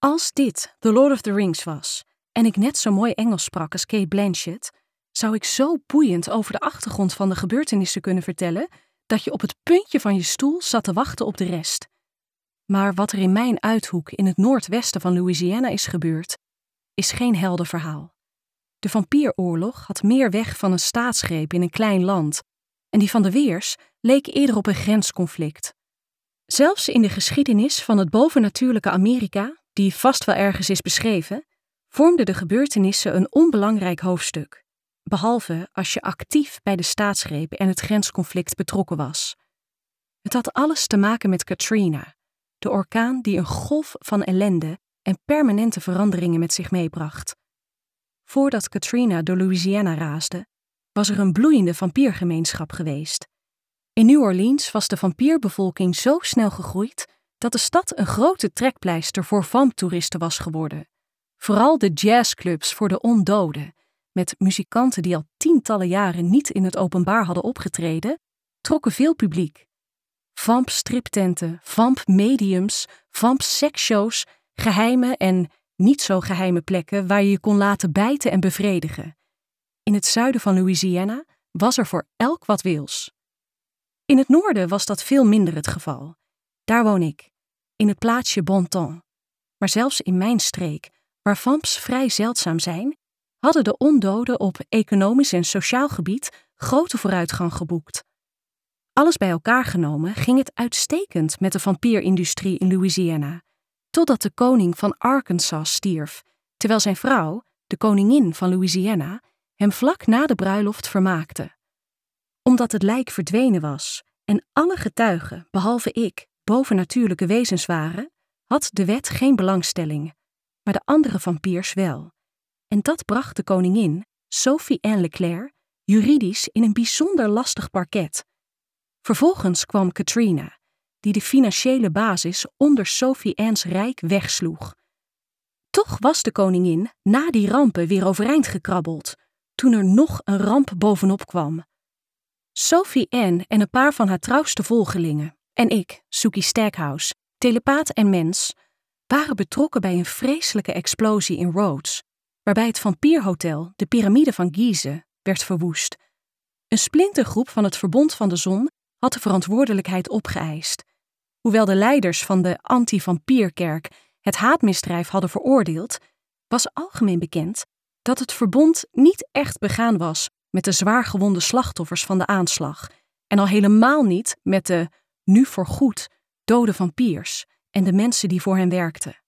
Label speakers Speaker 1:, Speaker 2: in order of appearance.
Speaker 1: Als dit The Lord of the Rings was en ik net zo mooi Engels sprak als Cate Blanchett, zou ik zo boeiend over de achtergrond van de gebeurtenissen kunnen vertellen dat je op het puntje van je stoel zat te wachten op de rest. Maar wat er in mijn uithoek in het noordwesten van Louisiana is gebeurd, is geen helder verhaal. De vampieroorlog had meer weg van een staatsgreep in een klein land en die van de Weers leek eerder op een grensconflict. Zelfs in de geschiedenis van het bovennatuurlijke Amerika, die vast wel ergens is beschreven, vormden de gebeurtenissen een onbelangrijk hoofdstuk, behalve als je actief bij de staatsgreep en het grensconflict betrokken was. Het had alles te maken met Katrina, de orkaan die een golf van ellende en permanente veranderingen met zich meebracht. Voordat Katrina door Louisiana raasde, was er een bloeiende vampiergemeenschap geweest. In New Orleans was de vampierbevolking zo snel gegroeid dat de stad een grote trekpleister voor vamptoeristen was geworden. Vooral de jazzclubs voor de ondoden, met muzikanten die al tientallen jaren niet in het openbaar hadden opgetreden, trokken veel publiek. Vamp-striptenten, vamp-mediums, vamp-seksshows, geheime en niet zo geheime plekken waar je je kon laten bijten en bevredigen. In het zuiden van Louisiana was er voor elk wat wils. In het noorden was dat veel minder het geval. Daar woon ik, in het plaatsje Bontemps. Maar zelfs in mijn streek, waar vamps vrij zeldzaam zijn, hadden de ondoden op economisch en sociaal gebied grote vooruitgang geboekt. Alles bij elkaar genomen ging het uitstekend met de vampierindustrie in Louisiana, totdat de koning van Arkansas stierf, terwijl zijn vrouw, de koningin van Louisiana, hem vlak na de bruiloft vermaakte. Omdat het lijk verdwenen was en alle getuigen, behalve ik, bovennatuurlijke wezens waren, had de wet geen belangstelling, maar de andere vampiers wel. En dat bracht de koningin, Sophie Anne Leclerc, juridisch in een bijzonder lastig parket. Vervolgens kwam Katrina, die de financiële basis onder Sophie Anne's rijk wegsloeg. Toch was de koningin na die rampen weer overeind gekrabbeld, toen er nog een ramp bovenop kwam. Sophie Anne en een paar van haar trouwste volgelingen, en ik, Sookie Stackhouse, telepaat en mens, waren betrokken bij een vreselijke explosie in Rhodes, waarbij het vampierhotel, de piramide van Gizeh, werd verwoest. Een splintergroep van het Verbond van de Zon had de verantwoordelijkheid opgeëist. Hoewel de leiders van de anti-vampierkerk het haatmisdrijf hadden veroordeeld, was algemeen bekend dat het verbond niet echt begaan was met de zwaargewonde slachtoffers van de aanslag en al helemaal niet met de, nu voorgoed, dode vampiers en de mensen die voor hen werkten.